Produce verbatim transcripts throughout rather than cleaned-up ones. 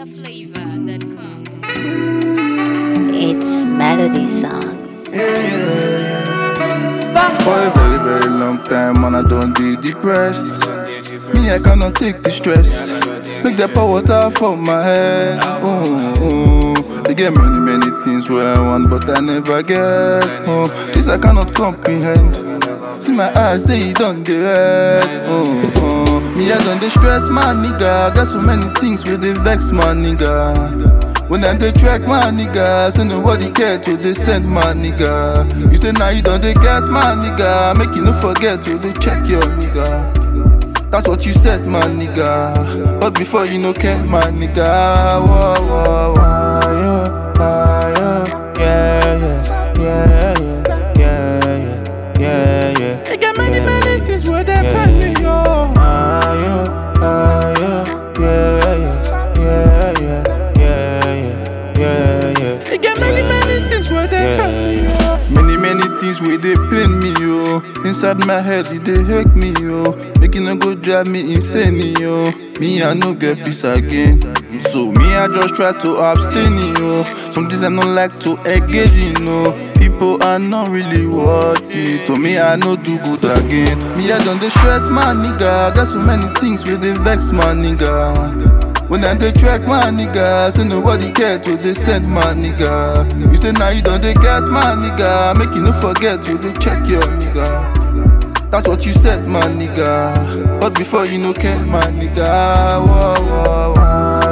flavor dot com. It's Melody Songs. For a very, very long time, man, I don't be depressed. Me, I cannot take the stress. Make the pour water from my head. Oh, oh. They get many, many things where I want, but I never get. Oh, this I cannot comprehend. See my eyes say it done the red. Oh, oh. Me, I done the stress, my nigga. Got so many things with the vex, my nigga. When I dey track my nigga, say nobody care to they send my nigga. You say now you don't they get my nigga. Make you no forget to they check your nigga. That's what you said, my nigga. But before you know care, my nigga. Whoa, whoa, whoa. Yeah, yeah, yeah, yeah, yeah, yeah, yeah. They get many, many things where they pen me, yo. Ah, yeah, ah, yeah, yeah, yeah, yeah, yeah, yeah, yeah. They get many, many things where they pen me, yo. Many, many things where they pain me, yo. Inside my head, it they hurt me, yo. Making no go drive me insane, yo. Me, I no get peace again. So me, I just try to abstain, yo. Some days I don't like to engage, you know. People are not really worth it. To me, I no do good again. Me, I don't dey stress, my nigga. Got so many things where they vex, my nigga. When I dey track my nigga, say nobody care to they send my nigga. You say now you don't they get my nigga. Make you no forget to they check your nigga. That's what you said, my nigga. But before you know care, my nigga. Whoa, whoa, whoa.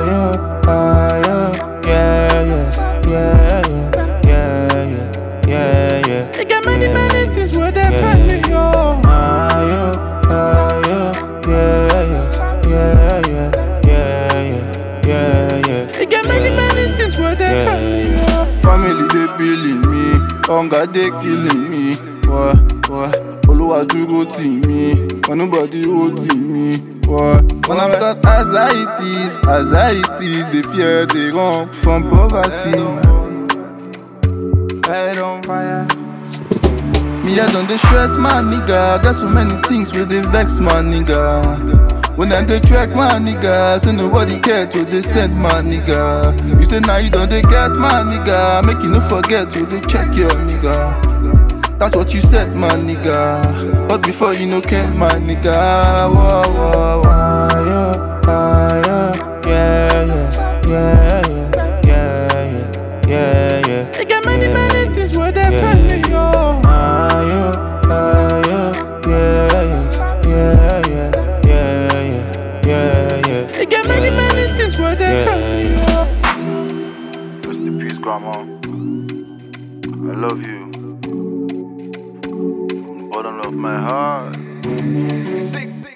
Ah, yeah, yeah, yeah, yeah, yeah, yeah, yeah, yeah. They get many, many things where they pen me, yo. Ah, yeah, ah, yeah, yeah, yeah, yeah, yeah, yeah, yeah. They get many, many things where they pen me, yo. Family they billing me, hunger they killing me. What, what? Oluwa dúró tì mí, when nobody hold me. What? When I've got anxieties, anxieties, they fear they run from poverty. Head on fire. Me, I done dey stress, my nigga. Got so many things where they vex, my nigga. When I dey track my nigga, say nobody care to they send my nigga. You say now you don't they get my nigga. Make you no forget to they check your nigga. That's what you said, my nigga. But before you know care, my nigga. Whoa, whoa, whoa. Ah, yeah, yeah, yeah, yeah, yeah, yeah, yeah, yeah. They get many, many things where they pen me, yo. Ah, yeah, ah, yeah, yeah, yeah, yeah, yeah, yeah, yeah. They get many, many things where they pen me, yo. Rest in peace, grandma. I love you. Bottom of my heart. Six, six.